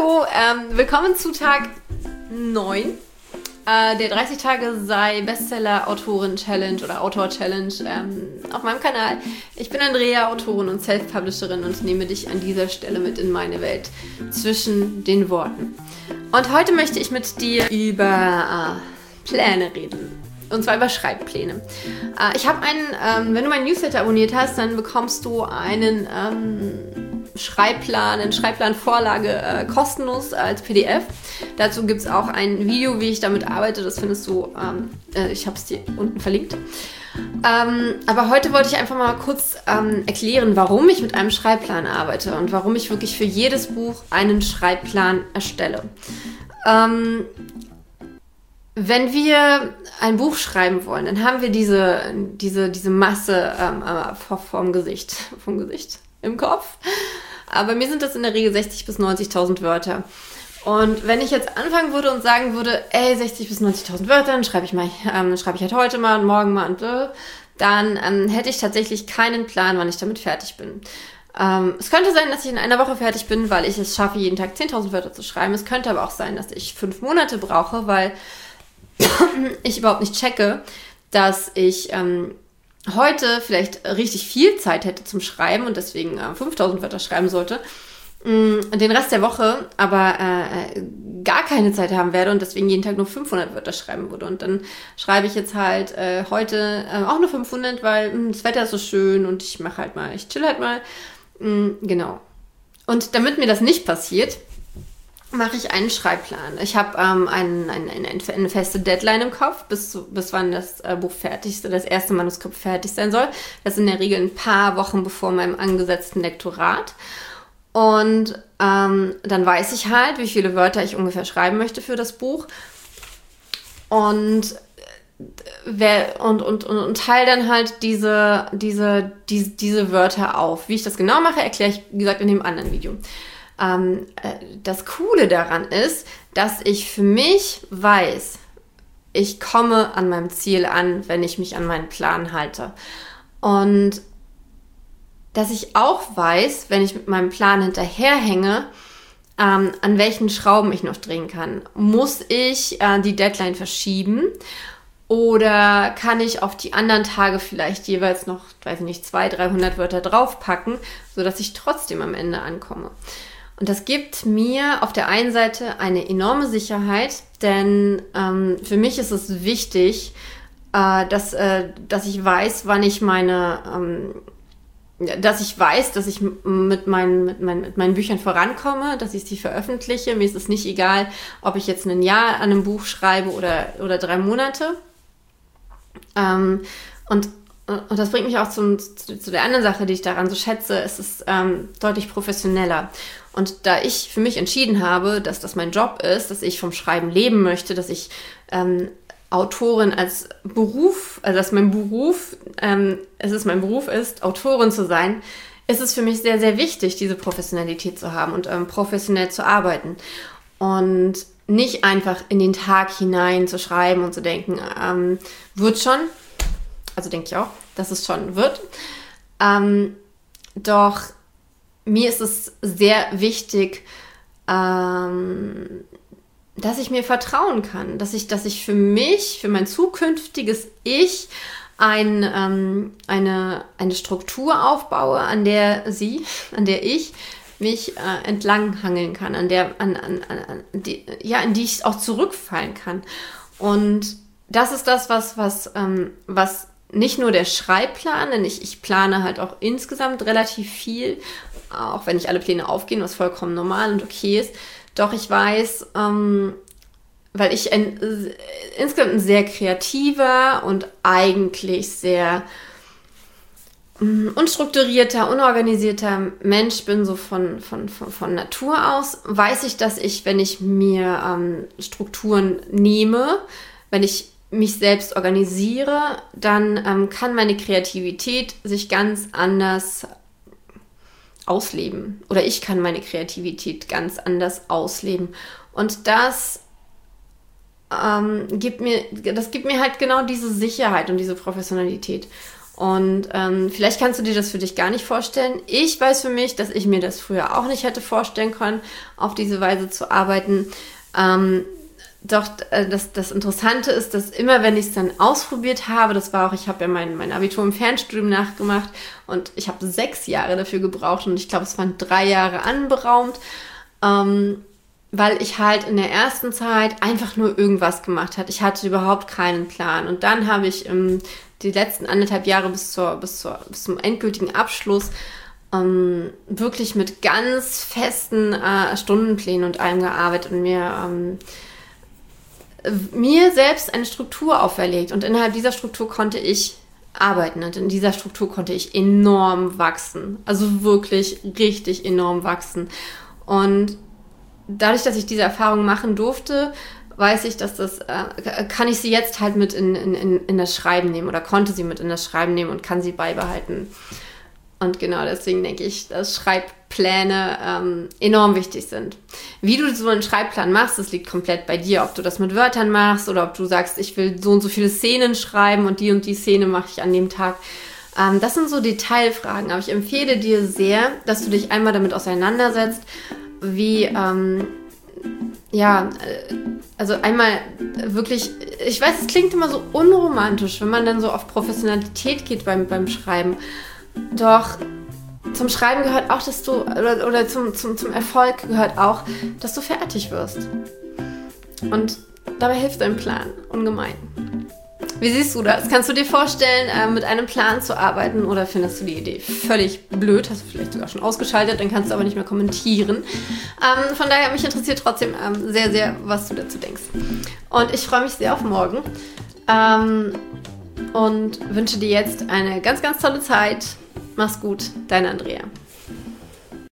Hallo, willkommen zu Tag 9 der 30 Tage sei Bestseller-Autorin-Challenge oder Autor-Challenge auf meinem Kanal. Ich bin Andrea, Autorin und Self-Publisherin und nehme dich an dieser Stelle mit in meine Welt zwischen den Worten. Und heute möchte ich mit dir über Pläne reden. Und zwar über Schreibpläne. Ich habe wenn du meinen Newsletter abonniert hast, dann bekommst du eine Schreibplanvorlage kostenlos als PDF. Dazu gibt es auch ein Video, wie ich damit arbeite. Das findest du, ich habe es dir unten verlinkt. Aber heute wollte ich einfach mal kurz erklären, warum ich mit einem Schreibplan arbeite und warum ich wirklich für jedes Buch einen Schreibplan erstelle. Wenn wir ein Buch schreiben wollen, dann haben wir diese Masse vom Gesicht, im Kopf. Aber bei mir sind das in der Regel 60.000 bis 90.000 Wörter. Und wenn ich jetzt anfangen würde und sagen würde, 60.000 bis 90.000 Wörter, dann schreibe ich halt heute mal und morgen mal und dann hätte ich tatsächlich keinen Plan, wann ich damit fertig bin. Es könnte sein, dass ich in einer Woche fertig bin, weil ich es schaffe, jeden Tag 10.000 Wörter zu schreiben. Es könnte aber auch sein, dass ich 5 Monate brauche, weil ich überhaupt nicht checke, dass ich heute vielleicht richtig viel Zeit hätte zum Schreiben und deswegen 5.000 Wörter schreiben sollte, den Rest der Woche aber gar keine Zeit haben werde und deswegen jeden Tag nur 500 Wörter schreiben würde. Und dann schreibe ich jetzt halt heute auch nur 500, weil das Wetter ist so schön und ich chill halt mal. Genau. Und damit mir das nicht passiert, mache ich einen Schreibplan. Ich habe eine feste Deadline im Kopf, bis wann das Buch das erste Manuskript fertig sein soll. Das ist in der Regel ein paar Wochen bevor meinem angesetzten Lektorat. Und dann weiß ich halt, wie viele Wörter ich ungefähr schreiben möchte für das Buch. Und teile dann halt diese Wörter auf. Wie ich das genau mache, erkläre ich, wie gesagt, in dem anderen Video. Das Coole daran ist, dass ich für mich weiß, ich komme an meinem Ziel an, wenn ich mich an meinen Plan halte. Und dass ich auch weiß, wenn ich mit meinem Plan hinterherhänge, an welchen Schrauben ich noch drehen kann. Muss ich die Deadline verschieben? Oder kann ich auf die anderen Tage vielleicht jeweils noch, 200-300 Wörter draufpacken, sodass ich trotzdem am Ende ankomme? Und das gibt mir auf der einen Seite eine enorme Sicherheit, denn für mich ist es wichtig, dass ich weiß, dass ich mit meinen Büchern vorankomme, dass ich sie veröffentliche. Mir ist es nicht egal, ob ich jetzt ein Jahr an einem Buch schreibe oder 3 Monate. Und das bringt mich auch zu der anderen Sache, die ich daran so schätze. Es ist deutlich professioneller. Und da ich für mich entschieden habe, dass das mein Job ist, dass ich vom Schreiben leben möchte, dass ich Autorin als Beruf, also dass mein Beruf ist, Autorin zu sein, ist es für mich sehr, sehr wichtig, diese Professionalität zu haben und professionell zu arbeiten. Und nicht einfach in den Tag hinein zu schreiben und zu denken, wird schon. Also denke ich auch, dass es schon wird. Doch mir ist es sehr wichtig, dass ich mir vertrauen kann, dass ich für mein zukünftiges Ich eine Struktur aufbaue, an der ich mich entlanghangeln kann, in die ich auch zurückfallen kann. Und das ist das, was nicht nur der Schreibplan, denn ich plane halt auch insgesamt relativ viel, auch wenn nicht alle Pläne aufgehen, was vollkommen normal und okay ist. Doch ich weiß, weil ich insgesamt ein sehr kreativer und eigentlich sehr unstrukturierter, unorganisierter Mensch bin, so von Natur aus, weiß ich, dass wenn ich mir Strukturen nehme, wenn ich mich selbst organisiere, dann kann meine Kreativität sich ganz anders ausleben. Oder ich kann meine Kreativität ganz anders ausleben. Und das gibt mir halt genau diese Sicherheit und diese Professionalität. Und vielleicht kannst du dir das für dich gar nicht vorstellen. Ich weiß für mich, dass ich mir das früher auch nicht hätte vorstellen können, auf diese Weise zu arbeiten. Doch das Interessante ist, dass immer, wenn ich es dann ausprobiert habe, das war auch, ich habe ja mein Abitur im Fernstudium nachgemacht und ich habe 6 Jahre dafür gebraucht und ich glaube, es waren 3 Jahre anberaumt, weil ich halt in der ersten Zeit einfach nur irgendwas gemacht habe. Ich hatte überhaupt keinen Plan. Und dann habe ich die letzten 1,5 Jahre bis zum endgültigen Abschluss wirklich mit ganz festen Stundenplänen und allem gearbeitet und mir selbst eine Struktur auferlegt. Und innerhalb dieser Struktur konnte ich arbeiten und in dieser Struktur konnte ich enorm wachsen. Also wirklich richtig enorm wachsen. Und dadurch, dass ich diese Erfahrung machen durfte, weiß ich, dass kann ich sie jetzt halt mit in das Schreiben nehmen oder konnte sie mit in das Schreiben nehmen und kann sie beibehalten. Und genau deswegen denke ich, dass Schreibpläne enorm wichtig sind. Wie du so einen Schreibplan machst, das liegt komplett bei dir. Ob du das mit Wörtern machst oder ob du sagst, ich will so und so viele Szenen schreiben und die Szene mache ich an dem Tag. Das sind so Detailfragen. Aber ich empfehle dir sehr, dass du dich einmal damit auseinandersetzt, wie, also einmal wirklich, ich weiß, es klingt immer so unromantisch, wenn man dann so auf Professionalität geht beim Schreiben. Doch zum Schreiben gehört auch, dass du, oder zum Erfolg gehört auch, dass du fertig wirst. Und dabei hilft ein Plan ungemein. Wie siehst du das? Kannst du dir vorstellen, mit einem Plan zu arbeiten oder findest du die Idee völlig blöd? Hast du vielleicht sogar schon ausgeschaltet, dann kannst du aber nicht mehr kommentieren. Von daher, mich interessiert trotzdem sehr, sehr, was du dazu denkst. Und ich freue mich sehr auf morgen und wünsche dir jetzt eine ganz, ganz tolle Zeit. Mach's gut, deine Andrea.